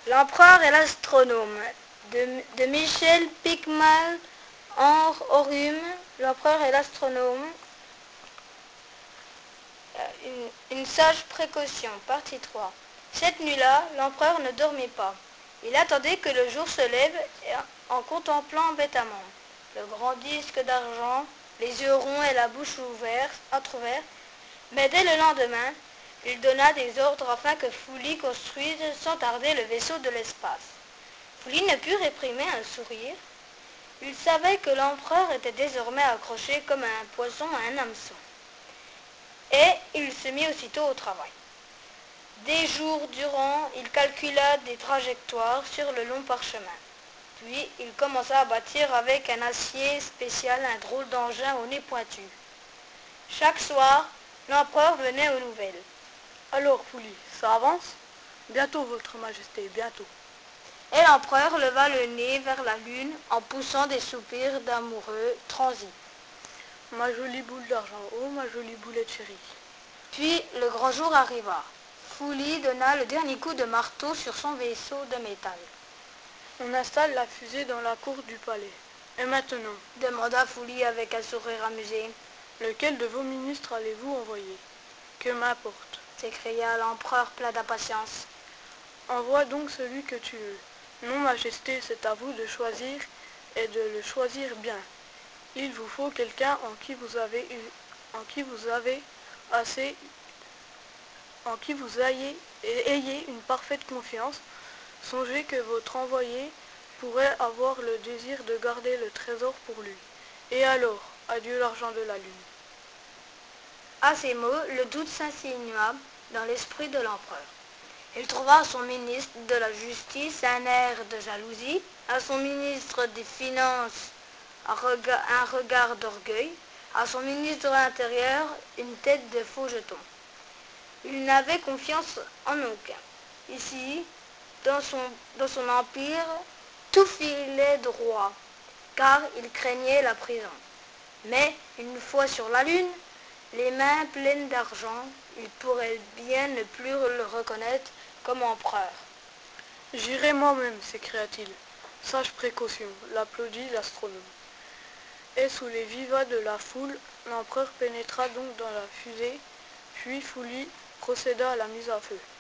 L'empereur et l'astronome de Michel Pickman en Aurum. L'empereur et l'astronome. Une sage précaution, partie 3. Cette nuit-là, l'empereur ne dormait pas. Il attendait que le jour se lève en contemplant bêtement le grand disque d'argent, les yeux ronds et la bouche entrouverte. Mais dès le lendemain, il donna des ordres afin que Foulie construise sans tarder le vaisseau de l'espace. Foulie ne put réprimer un sourire. Il savait que l'empereur était désormais accroché comme un poisson à un hameçon. Et il se mit aussitôt au travail. Des jours durant, il calcula des trajectoires sur le long parchemin. Puis il commença à bâtir avec un acier spécial un drôle d'engin au nez pointu. Chaque soir, l'empereur venait aux nouvelles. Alors, Foulie, ça avance? Bientôt, Votre Majesté, bientôt. Et l'empereur leva le nez vers la lune en poussant des soupirs d'amoureux transis. Ma jolie boule d'argent, oh ma jolie boulette chérie. Puis le grand jour arriva. Foulie donna le dernier coup de marteau sur son vaisseau de métal. On installe la fusée dans la cour du palais. Et maintenant, demanda Foulie avec un sourire amusé. Lequel de vos ministres allez-vous envoyer? Que m'importe, s'écria l'empereur plein d'impatience. Envoie donc celui que tu veux. Non, Majesté, c'est à vous de choisir et de le choisir bien. Il vous faut quelqu'un en qui vous ayez une parfaite confiance. Songez que votre envoyé pourrait avoir le désir de garder le trésor pour lui. Et alors, adieu l'argent de la lune. À ces mots, le doute s'insinua dans l'esprit de l'empereur. Il trouva à son ministre de la Justice un air de jalousie, à son ministre des Finances un regard d'orgueil, à son ministre de l'Intérieur une tête de faux jeton. Il n'avait confiance en aucun. Ici, dans son empire, tout filait droit, car il craignait la prison. Mais, une fois sur la lune, les mains pleines d'argent, il pourrait bien ne plus le reconnaître comme empereur. J'irai moi-même, s'écria-t-il. Sage précaution, l'applaudit l'astronome. Et sous les vivas de la foule, l'empereur pénétra donc dans la fusée, puis Foulie procéda à la mise à feu.